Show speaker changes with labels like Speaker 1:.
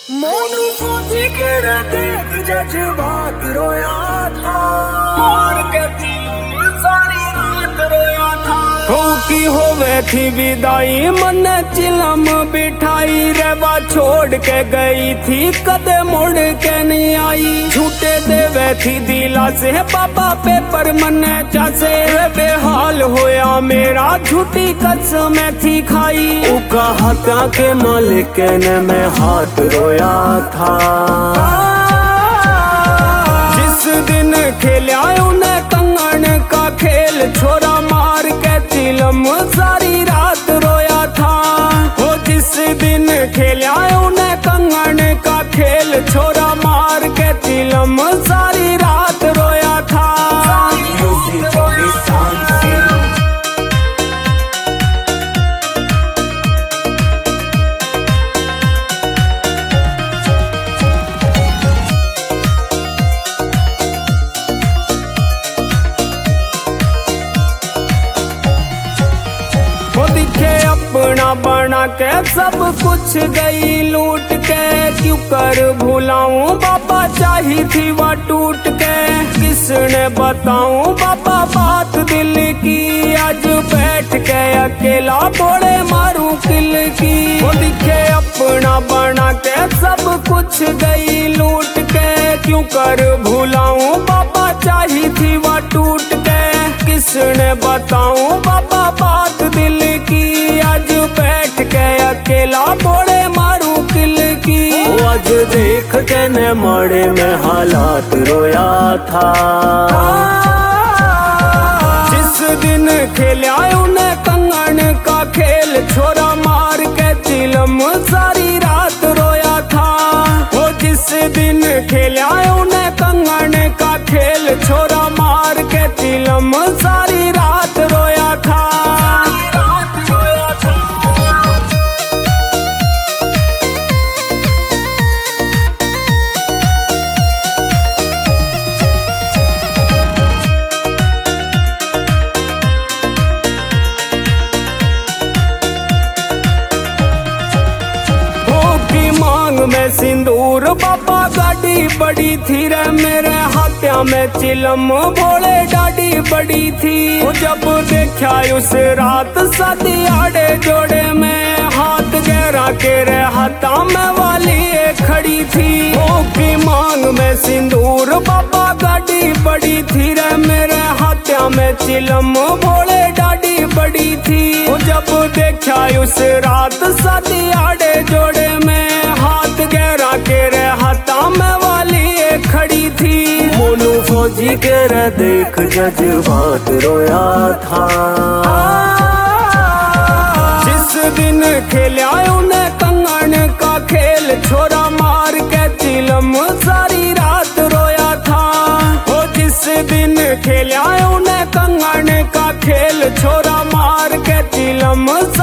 Speaker 1: मोनू सोची के देख जज्बात रोया था, मार के दिल सारी रात रोया था। की होवे थी विदाई मन चिलम बिठाई रेवा छोड़ के गई थी कदे मुड़ के नहीं आई। झूठे देवे थी दिला से पापा पेपर मन चासे बेहाल होया मेरा झूठी कसम थी खाई। उका हाथा के मालिक ने मैं हाथ रोया था। जिस दिन खेला उन्हें कंगन का खेल छोरा मार के चिलम सारी रात रोया था। वो जिस दिन खेला उन्हें कंगन का खेल छोरा मार के चिलम सारी रात रोया था। अपना बना के सब कुछ गई लूट के, क्यों कर भूलाऊं बाबा चाही थी वह टूट के। किसने बताऊं बाबा बात दिल की, आज बैठ के अकेला बोले मारूं किल की। वो दिखे अपना बना के सब कुछ गई लूट के, क्यों कर भूलाऊं बाबा चाही थी वह टूट के। किसने बताऊं बाबा बात दिल की, आज बैठ के अकेला बोले मारू किल की। आज देख के ने माड़े में हालात रोया था। जिस दिन खेला उन्हें कंगन का खेल छोरा मार के चिलम सारी रात रोया था। वो जिस दिन खेला उन्हें कंगन का खेल छोरा मार के चिलम सारी रात रोया था। में सिंदूर बाबा गाड़ी बड़ी थी रे मेरे हाथों में चिलम भोले डाडी बड़ी थी। जब देखा उस रात शादी आड़े जोड़े में हाथ गहरा के रे हाथा में वाली खड़ी थी। की मांग में सिंदूर बाबा गाड़ी बड़ी थी रे मेरे हाथों में चिलम भोले डाडी बड़ी थी। जब देखा उस रात शादी आड़े जोड़े में हाथ गहरा के रे हाथा में वाली खड़ी थी। मोनू फौजी के रे देख जज्बात रोया था। जिस दिन खेला उन्हें कंगन का खेल छोरा मार के चिलम सारी रात रोया था। वो जिस दिन खेला उन्हें कंगन का खेल छोरा मार के चिलम